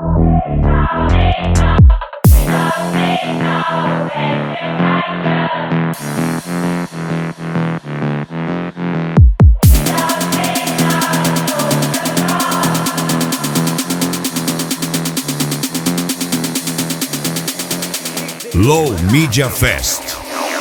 Low Media Fest.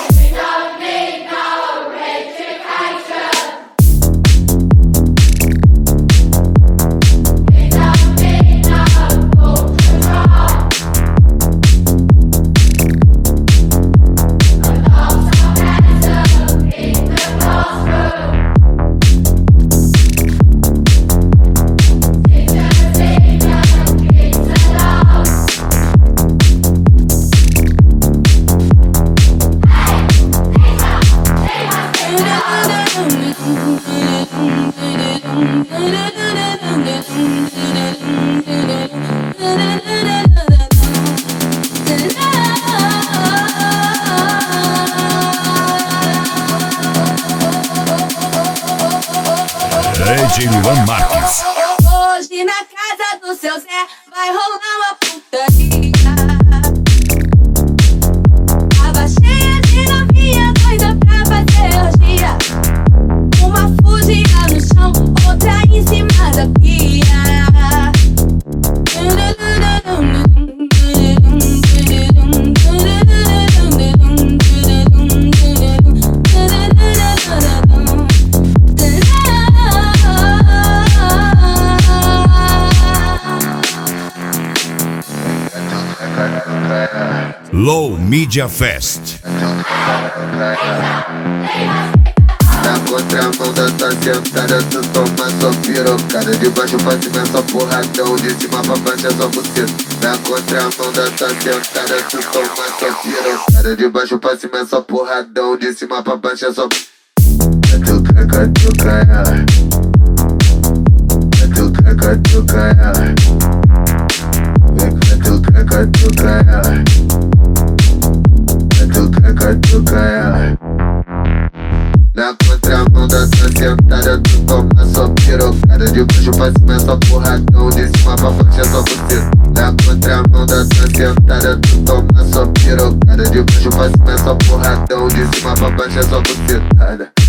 DJ Luan Marques. Hoje na casa do seu Zé vai rolar uma putaria. Tava cheia de novinha doida pra fazer orgia. Uma fugia no chão, outra em cima da pia. Low Media Fest. Na contramão da tua sentada, tu toma só pirocada. De baixo pra cima é só porradão, de cima pra baixo é só buceta. Na contramão da tua sentada, tu toma só pirocada. De baixo pra cima é só porradão, de cima pra baixo é só catuca, catuca, catuca, catuca, catuca, catuca, catuca, catuca. Na contramão da tua sentada, tu toma só pirocada. De baixo pra cima é só porradão, de cima pra baixo é só buceta. Na contramão da tua sentada, tu toma só pirocada. De baixo pra cima é só porradão, de cima pra baixo é só bucetada.